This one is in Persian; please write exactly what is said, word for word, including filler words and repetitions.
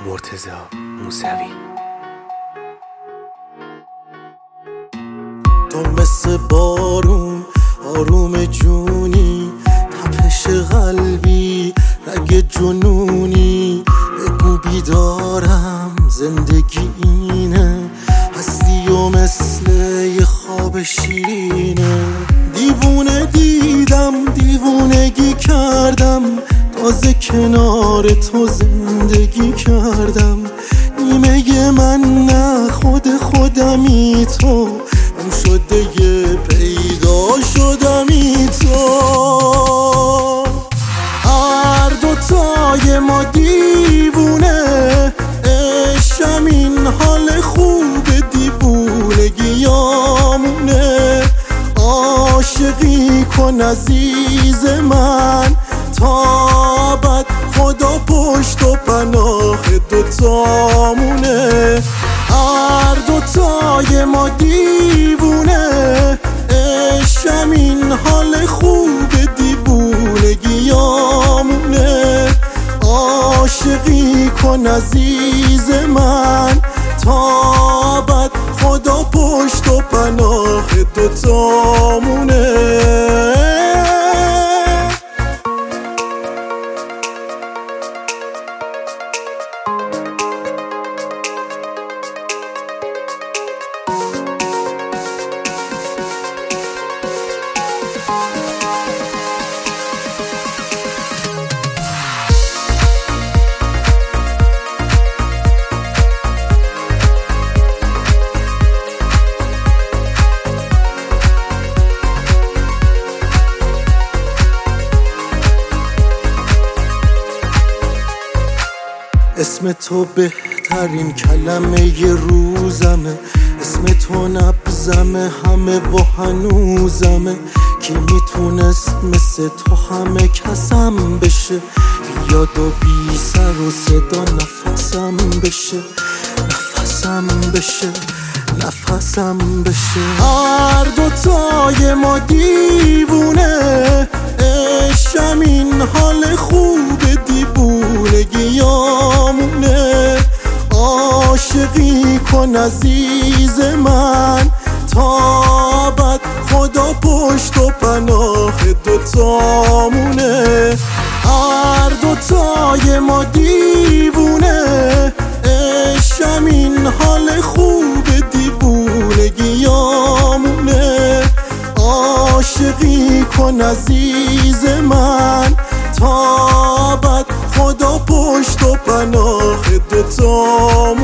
مرتضی موسوی. تو مثل بارون آروم جونی، تپش قلبی رگ جنونی، بگو بیدارم زندگی اینه، هستی و مثل یه خواب شیرینه. دیوونه دیدم دیوونگی کردم، تازه کنار تو زندگی کردم. نیمه من نه خود خودمی، تو اون شده یه پیدا شدمی تو. هر دوتای ما دیوونه، عشقم این حال خوب دیوونگیامونه. عاشقی کن عزیز من تا بعد، خدا پشت و پناه دوتامونه. هر دوتای ما دیوونه، عشقم این حال خوب دیوونگیامونه. عاشقی کن عزیز من تا بعد، خدا پشت و پناه دوتامونه. اسم تو بهترین کلمه ی روزمه، اسم تو نبزمه همه و هنوزمه. کی میتونست مثل تو همه کسم بشه، بیاد و بی سر و صدا نفسم بشه، نفسم بشه، نفسم بشه. هر دوتای ما دیوونه، عشقم این حال خوب دیوونگیامونه. عاشقی کن عزیز من تا بعد، خدا پشت و پناه دوتامونه. هر دوتای ما دیوونه، عشقم این حال خوب دیوونگیامونه. عاشقی کن عزیز من تا بعد، خدا پشت و پناه دوتامونه.